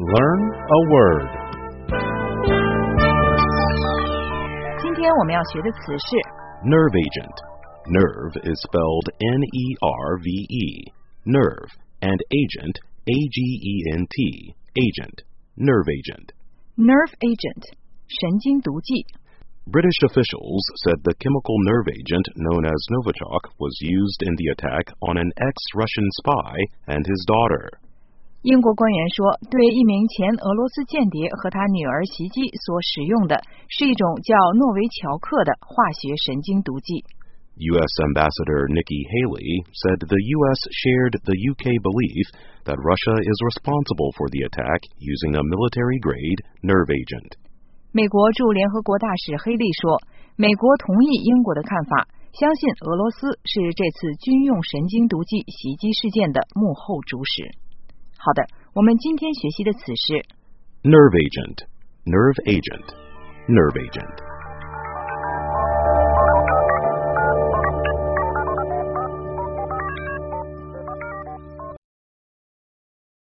Learn a word. 今天我们要学的词是 Nerve agent. Nerve is spelled N-E-R-V-E. Nerve. And agent, A-G-E-N-T. Agent. Nerve agent. nerve agent 神经毒剂。 British officials said the chemical nerve agent known as Novichok was used in the attack on an ex-Russian spy and his daughter. 英国官员说，对一名前俄罗斯间谍和他女儿袭击所使用的是一种叫诺维乔克的化学神经毒剂。 U.S. Ambassador Nikki Haley said the U.S. shared the UK belief that Russia is responsible for the attack using a military-grade nerve agent. 美国驻联合国大使黑利说，美国同意英国的看法，相信俄罗斯是这次军用神经毒剂袭击事件的幕后主使。好的，我们今天学习的词是 Nerve agent. Nerve agent. Nerve agent.